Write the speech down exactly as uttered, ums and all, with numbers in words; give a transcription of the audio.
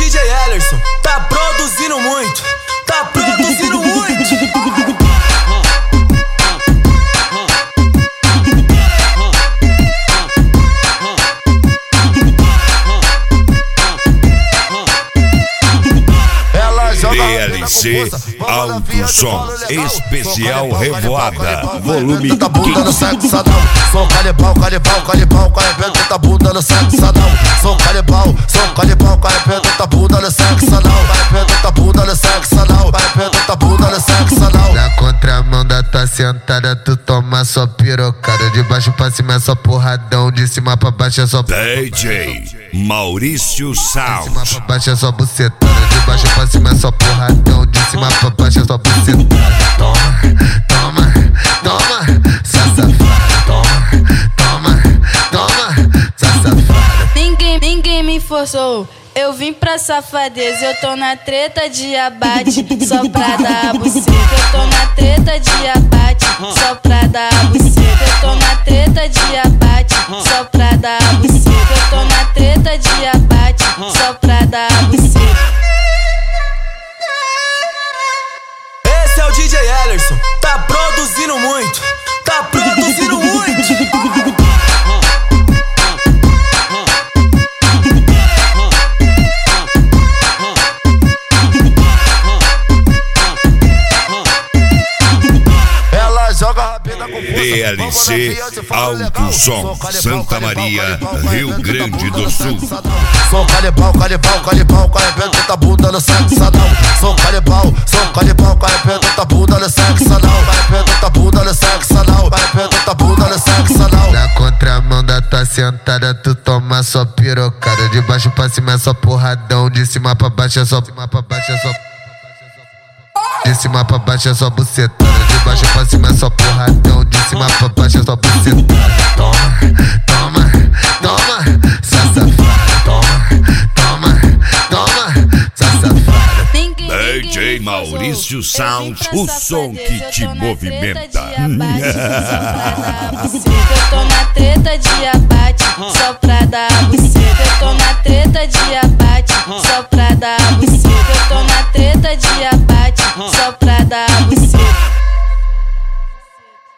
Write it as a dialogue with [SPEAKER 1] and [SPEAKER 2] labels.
[SPEAKER 1] D J Ellerson, tá produzindo muito, tá produzindo muito.
[SPEAKER 2] D L C Alto Som Especial Revoada Volume
[SPEAKER 3] Tá bunda no sexo anal. Sou canibal, canibal, canibal, com arrebenta tá bunda no sexo anal. Sou canibal, sou canibal, com arrebenta tá bunda no sexo anal. Arrebenta tá bunda no sexo anal. Arrebenta tá bunda no sexo anal.
[SPEAKER 4] Na contramão da tua sentada tu toma só pirocada. De baixo pra cima é só porradão, de cima pra baixo é só
[SPEAKER 2] D J Maurício Sound.
[SPEAKER 4] De cima pra baixo é só bucetada. De baixo pra cima é só porradão, de cima pra baixo é só bucetada. Toma, toma, toma, só safada. Toma, toma, toma, só safada.
[SPEAKER 5] Ninguém, ninguém me forçou, eu vim pra safadeza. Eu tô na treta de abate, só pra dar a buceta. Eu tô na treta de abate, só pra dar a buceta. Eu tô na treta de abate, só pra dar a buceta. Eu tô na treta de abate, só pra dar a buceta.
[SPEAKER 1] Esse é o D J Ellerson, tá produzindo muito, tá produzindo muito.
[SPEAKER 2] D L C Alto Som Santa Maria, Rio Grande do Sul.
[SPEAKER 3] Sou canibal, canibal, canibal, com arrebenta tá bunda no sexo anal. Sou canibal, sou canibal, com arrebenta tá bunda no sexo anal. Arrebenta tá bunda no sexo anal. Arrebenta tá bunda no sexo anal.
[SPEAKER 4] Na contramão da tua sentada tu toma só pirocada. De baixo pra cima é só porradão, de cima pra baixo é só de cima pra baixo é só de cima pra baixo é só bucetada. De baixo pra cima é só porradão, de cima pra baixo é só bucetada. Toma, toma, toma, só safada. Toma, toma, toma, só safada.
[SPEAKER 2] D J Maurício Sound, o som que te movimenta.
[SPEAKER 5] Eu tô na treta de abate, só pra